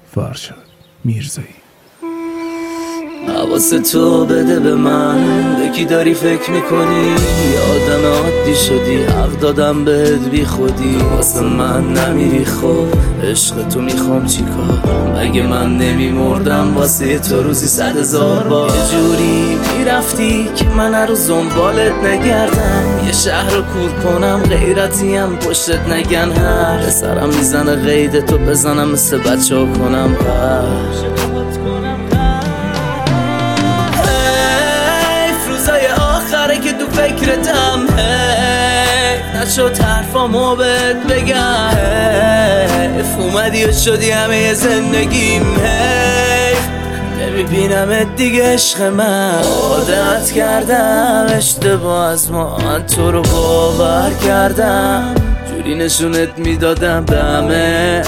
فرشاد میرزایی. حواس تو بده به من، به کی داری فکر میکنی؟ آدم عادی شدی، حق دادم بهت بی خودی. واسه من نمیری خب، عشق تو میخوام چیکار؟ مگه من نمیمردم واسه تو روزی 100,000 بار؟ یه جوری میرفتی که من هر روز دنبالت نگردم، یه شهر رو کور کنم غیرتیم پشتت نگن. هر سرم میزنه قید تو بزنم مثل بچه ها کنم که تو فکرتم نشد حرفامو بهت بگم. اومدی و شدی همه زندگیم، نمیبینمت دیگه عشق من. عادت کردم اشتباه از ما، من تو رو باور کردم، جوری نشونت میدادم به همه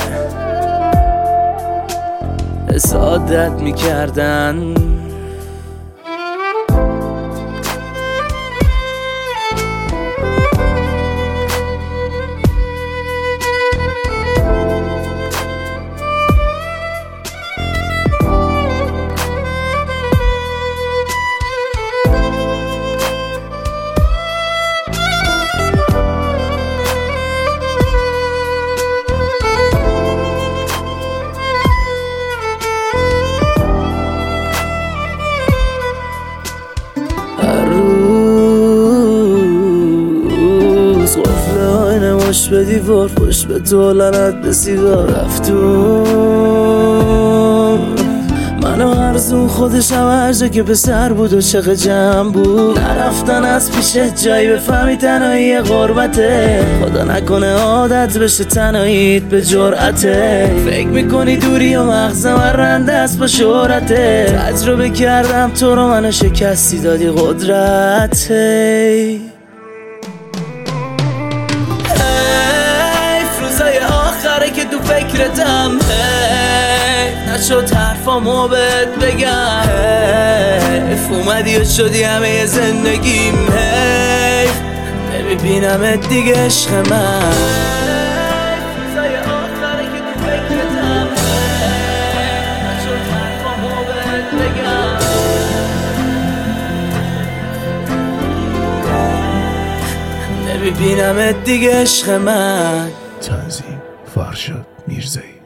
حسادت میکردن. قفل آینه مش به دیوار، پشت به تو لعنت به سیگار. رفتون منو ارزون خودشم هر جا که به سر بود و چقدر جمع بود. نرفتن از پیشت جایی بفهمی تنهایی غربته، خدا نکنه عادت بشه تنهاییت به جرأته. فکر میکنی دوری و مغز من رنده است با شهرته، تجربه کردم تو رو منو شکستی دادی قدرته. که تو فکرتم نشد حرفامو بهت بگم. اومدی و شدی همه زندگیم، نمیبینمت دیگه عشق من. که تو فکرتم نشد حرفامو بهت بگم. نمیبینمت دیگه عشق من. تنظیم فرشاد میرزایی.